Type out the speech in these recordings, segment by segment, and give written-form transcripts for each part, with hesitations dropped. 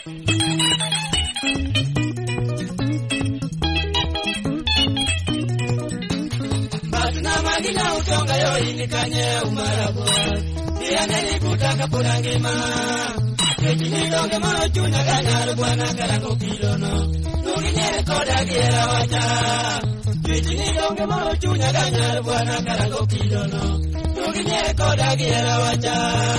Batna magina utonga yo inikanye umarabwa. Diane nikutaka purangima. Kechini donge mono chunya ganyaru buana karango kilono. Nuginyere koda giera wacha. Kechini donge mono chunya ganyaru buana karango kilono. Nuginyere koda giera wacha.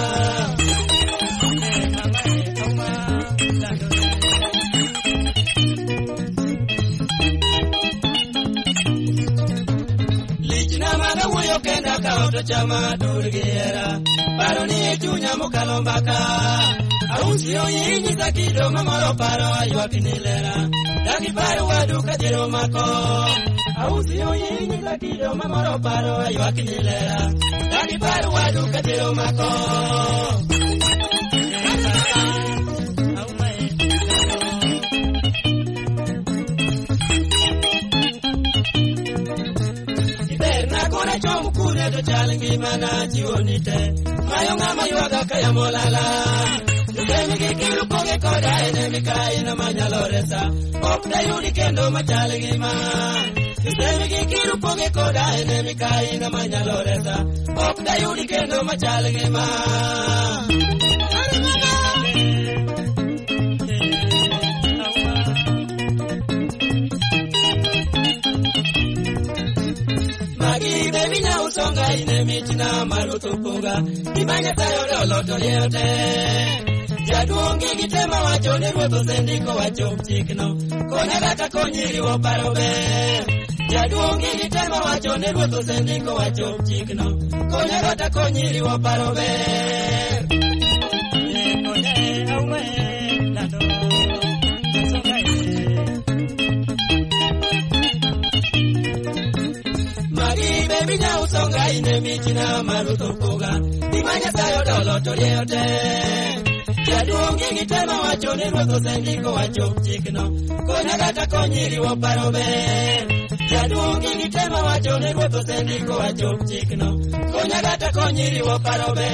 Kenda kauto chama durgiera Paroni chunya mukalombaka Aunsio yinyi zakido mamoro paro aywa kinilera Daki paru waduka jero mako Aunsio yinyi zakido mamoro paro aywa kinilera Daki paru waduka jero mako to chalingi mana chionite mayonga mayuaga kaya molala Demi kikiru poge koda enemi kai na manyaloresa Opda yudi kendo machalingi ma Demi kikiru poge koda enemi kai na manyaloresa Opda yudi kendo machalingi ma Songa ine mitina maluto punga Imanya tayo loloto liote Jaduongi gitema wacho ni ruoto sendiko wacho mchikno Konya gata konyiri waparobe Jaduongi gitema wacho ni ruoto sendiko wacho mchikno Konya gata konyiri waparobe Konye aume lato Songa Binya usonga ine mitina maruto koga Imanya tayo dolo toriote Jaduongi gitema wacho ni ruoto sendiko wacho mchikno Konya gata konyiri waparobe Jaduongi gitema wacho ni ruoto sendiko wacho mchikno Konya gata konyiri waparobe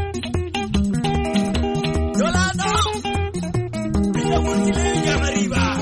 Arriba.